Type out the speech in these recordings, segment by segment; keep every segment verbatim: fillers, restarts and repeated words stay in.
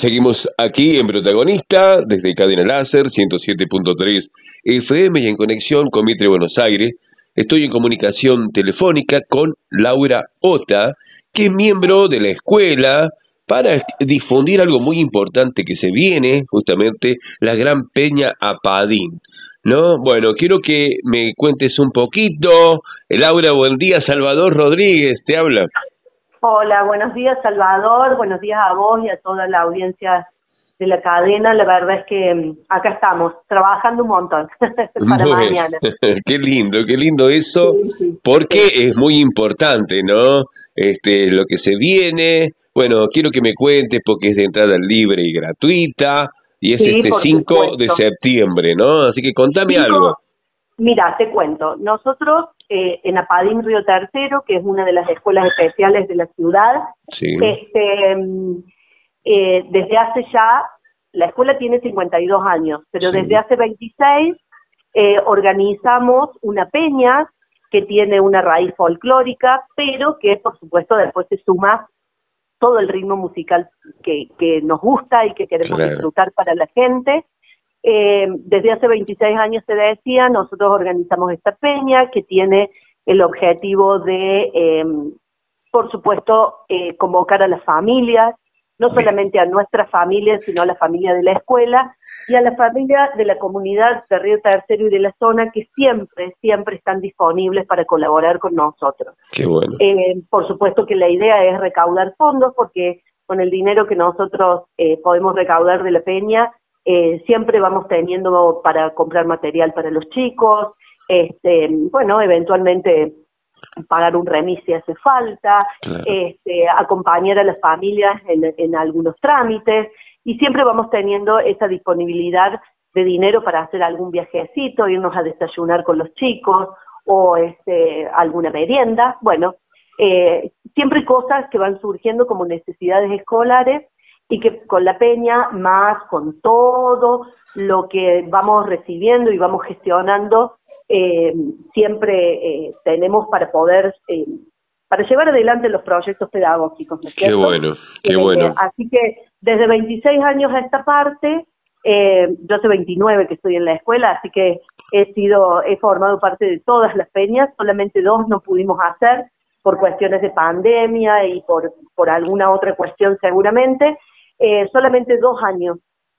Seguimos aquí en Protagonista, desde Cadena Láser, ciento siete punto tres F M y en conexión con Mitre Buenos Aires. Estoy en comunicación telefónica con Laura Ota, que es miembro de la escuela, para difundir algo muy importante que se viene, justamente, la Gran Peña Apadín, ¿no? Bueno, quiero que me cuentes un poquito. Laura, buen día. Salvador Rodríguez te habla. Hola, buenos días Salvador, buenos días a vos y a toda la audiencia de la cadena. La verdad es que um, acá estamos, trabajando un montón para Bueno, mañana. qué lindo, qué lindo eso, Sí, sí, porque sí. es muy importante, ¿no? Este, lo que se viene. Bueno, quiero que me cuentes porque es de entrada libre y gratuita y es Sí, este por cinco de supuesto. septiembre, ¿no? Así que contame algo. Cinco, mira, te cuento, nosotros eh, en Apadín Río Tercero, que es una de las escuelas especiales de la ciudad, Sí, este, um, eh, desde hace ya, la escuela tiene cincuenta y dos años, pero desde sí, hace veintiséis eh, organizamos una peña que tiene una raíz folclórica, pero que por supuesto después se suma todo el ritmo musical que, que nos gusta y que queremos claro. disfrutar para la gente. Eh, desde hace veintiséis años, se decía, nosotros organizamos esta peña que tiene el objetivo de, eh, por supuesto, eh, convocar a las familias, no Bien, solamente a nuestras familias, sino a la familia de la escuela y a la familia de la comunidad de Río Tercero y de la zona, que siempre, siempre están disponibles para colaborar con nosotros. qué bueno. Eh, por supuesto que la idea es recaudar fondos, porque con el dinero que nosotros eh, podemos recaudar de la peña, eh, siempre vamos teniendo para comprar material para los chicos, este, bueno, eventualmente pagar un remis si hace falta, Claro, este, acompañar a las familias en, en algunos trámites, y siempre vamos teniendo esa disponibilidad de dinero para hacer algún viajecito, irnos a desayunar con los chicos, o este, alguna merienda. Bueno, eh, siempre cosas que van surgiendo como necesidades escolares, y que con la peña, más con todo lo que vamos recibiendo y vamos gestionando, eh, siempre eh, tenemos para poder, eh, para llevar adelante los proyectos pedagógicos, ¿no es qué cierto? bueno, qué Eh, bueno. así que desde veintiséis años a esta parte, eh, yo hace veintinueve que estoy en la escuela, así que he sido, he formado parte de todas las peñas, solamente dos no pudimos hacer por cuestiones de pandemia y por, por alguna otra cuestión seguramente. Eh, solamente dos años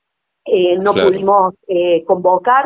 eh, no Claro. pudimos eh, convocar,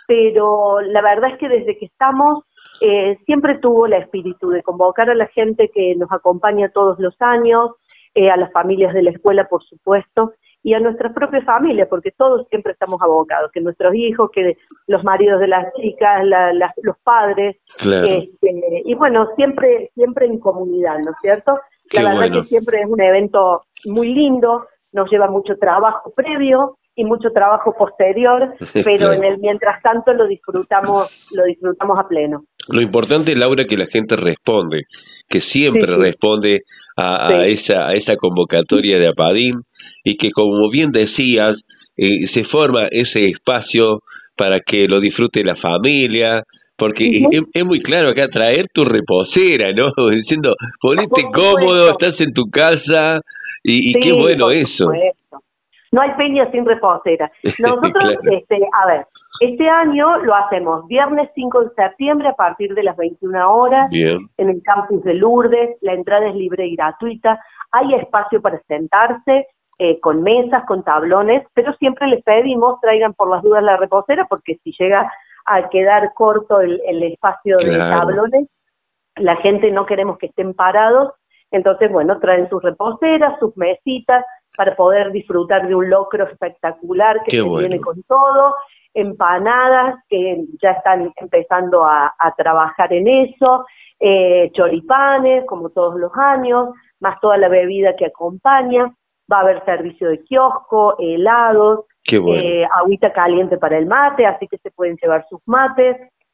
pero la verdad es que desde que estamos eh, siempre tuvo el espíritu de convocar a la gente que nos acompaña todos los años, eh, a las familias de la escuela, por supuesto, y a nuestras propias familias, porque todos siempre estamos abocados, que nuestros hijos, que los maridos de las chicas, la, la, los padres, Claro, este, y bueno, siempre, siempre en comunidad, ¿no es cierto? La qué verdad bueno. que siempre es un evento muy lindo, nos lleva mucho trabajo previo y mucho trabajo posterior, pero en Claro. el mientras tanto lo disfrutamos, lo disfrutamos a pleno. Lo importante, Laura, es que la gente responde, que Sí, siempre sí, responde a, a sí. esa a esa convocatoria de Apadín y que, como bien decías, eh, se forma ese espacio para que lo disfrute la familia, porque es, Ujú. es- es muy claro acá traer tu reposera, ¿no? Diciendo, ponete Por cómodo, supuesto, estás en tu casa y, y qué sí, bueno por eso. supuesto. No hay peña sin reposera. Nosotros, Claro, este, a ver, este año lo hacemos viernes cinco de septiembre a partir de las veintiuna horas bien, en el campus de Lourdes. La entrada es libre y gratuita. Hay espacio para sentarse, eh, con mesas, con tablones, pero siempre les pedimos traigan por las dudas la reposera, porque si llega a quedar corto el, el espacio de claro, tablones, la gente no queremos que estén parados. Entonces, bueno, traen sus reposeras, sus mesitas, para poder disfrutar de un locro espectacular que qué se viene bueno. con todo, empanadas que ya están empezando a, a trabajar en eso, eh, choripanes, como todos los años, más toda la bebida que acompaña. Va a haber servicio de kiosco, helados, Qué bueno. eh, agüita caliente para el mate, así que se pueden llevar sus mates.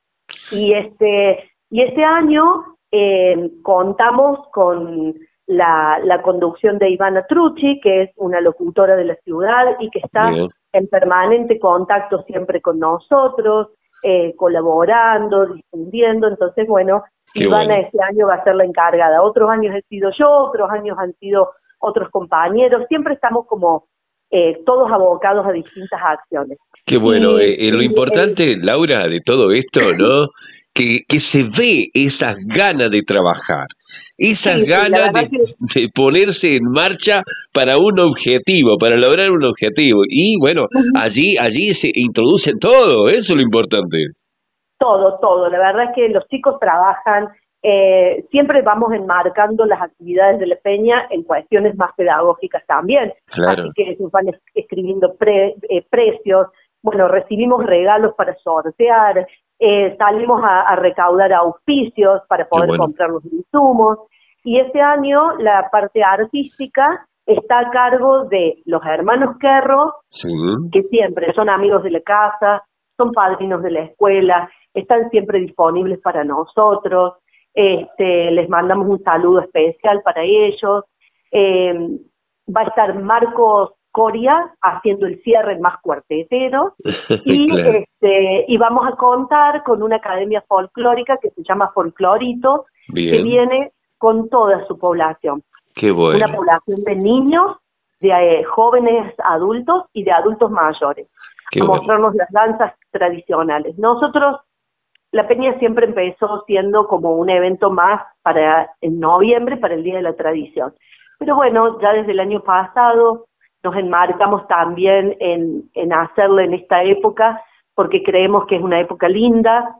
Y este, y este año eh, contamos con la, la conducción de Ivana Trucci, que es una locutora de la ciudad y que está Bien, en permanente contacto siempre con nosotros, eh, colaborando, difundiendo. Entonces, bueno, qué Ivana bueno. este año va a ser la encargada. Otros años he sido yo, otros años han sido otros compañeros. Siempre estamos como eh, todos abocados a distintas acciones. Qué bueno, Y, eh, eh, lo y, importante, eh, Laura, de todo esto, ¿no? Que, que se ve esas ganas de trabajar, esas sí, sí, la ganas verdad de, que de ponerse en marcha para un objetivo, para lograr un objetivo. Y bueno, allí, allí se introducen todo, eso es lo importante. todo, todo. La verdad es que los chicos trabajan, eh, siempre vamos enmarcando las actividades de la peña en cuestiones más pedagógicas también. Claro. Así que se van es- escribiendo pre- eh, precios, bueno, recibimos regalos para sortear, eh, salimos a, a recaudar auspicios para Qué poder bueno. comprar los insumos. Y este año la parte artística está a cargo de los hermanos Kerro, Sí. que siempre son amigos de la casa, son padrinos de la escuela, están siempre disponibles para nosotros, este, les mandamos un saludo especial para ellos. Eh, va a estar Marcos Coria haciendo el cierre más cuartetero y, Claro. este, y vamos a contar con una academia folclórica que se llama Folclorito, que Bien. viene con toda su población. Qué bueno. Una población de niños, de eh, jóvenes adultos y de adultos mayores, Qué a bueno. mostrarnos las danzas tradicionales. Nosotros, la Peña siempre empezó siendo como un evento más para en noviembre, para el Día de la Tradición. Pero bueno, ya desde el año pasado nos enmarcamos también en, en hacerlo en esta época, porque creemos que es una época linda,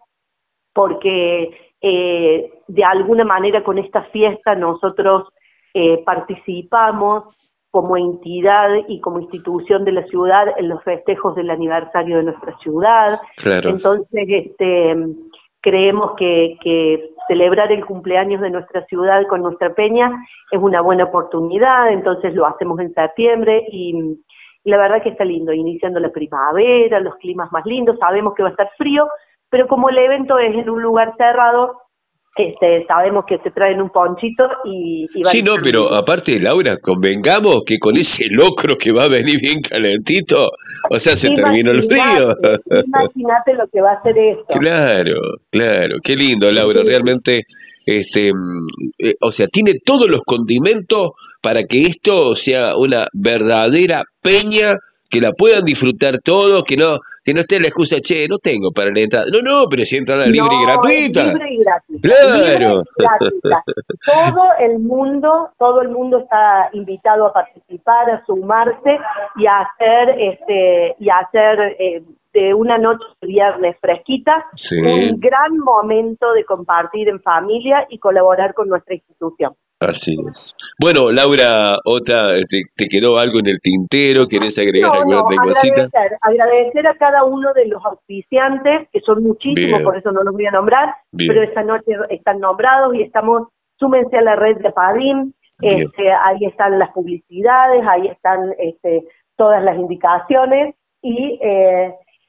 porque eh, de alguna manera con esta fiesta nosotros eh, participamos como entidad y como institución de la ciudad en los festejos del aniversario de nuestra ciudad. Claro. Entonces, este, creemos que, que celebrar el cumpleaños de nuestra ciudad con nuestra peña es una buena oportunidad, entonces lo hacemos en septiembre y, y la verdad que está lindo, iniciando la primavera, los climas más lindos, sabemos que va a estar frío, pero como el evento es en un lugar cerrado, este, sabemos que se traen un ponchito y, y van Sí, no, a estar pero bien. aparte, Laura, convengamos que con ese locro que va a venir bien calentito, o sea, se terminó el frío. Imagínate, imagínate lo que va a ser esto. Claro, claro, qué lindo, Laura, Sí, realmente, este, mm, eh, o sea, tiene todos los condimentos para que esto sea una verdadera peña, que la puedan disfrutar todos, que no que no esté la excusa, che, no tengo para la entrada. No, no, pero si entrada libre y no, es gratuita. libre y gratuita. Claro. Libre y gratuita. Todo el mundo, todo el mundo está invitado a participar, a sumarse y a hacer, este, y a hacer eh, de una noche de viernes fresquita Sí. un gran momento de compartir en familia y colaborar con nuestra institución. Así es. Bueno, Laura, Ota, ¿te, te quedó algo en el tintero? ¿Querés agregar No, alguna no, otra cosita? agradecer, agradecer a cada uno de los auspiciantes, que son muchísimos, Bien. por eso no los voy a nombrar, Bien. pero esta noche están nombrados y estamos, súmense a la red de Padín, Bien. este, ahí están las publicidades, ahí están este, todas las indicaciones y, eh,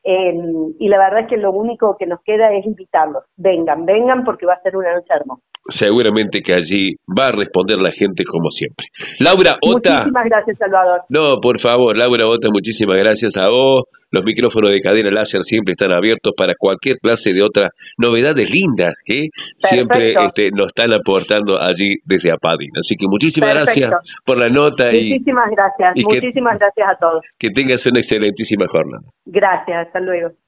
en- y la verdad es que lo único que nos queda es invitarlos. Vengan, vengan porque va a ser una noche hermosa. Seguramente que allí va a responder la gente como siempre. Laura, Ota. Muchísimas gracias, Salvador. No, por favor, Laura Ota, muchísimas gracias a vos. Los micrófonos de Cadena Láser siempre están abiertos para cualquier clase de otras novedades lindas que siempre Perfecto. este, nos están aportando allí desde Apadín. Así que muchísimas Perfecto. gracias por la nota y Muchísimas gracias, y que- muchísimas gracias a todos. que tengas una excelentísima jornada. Gracias, hasta luego.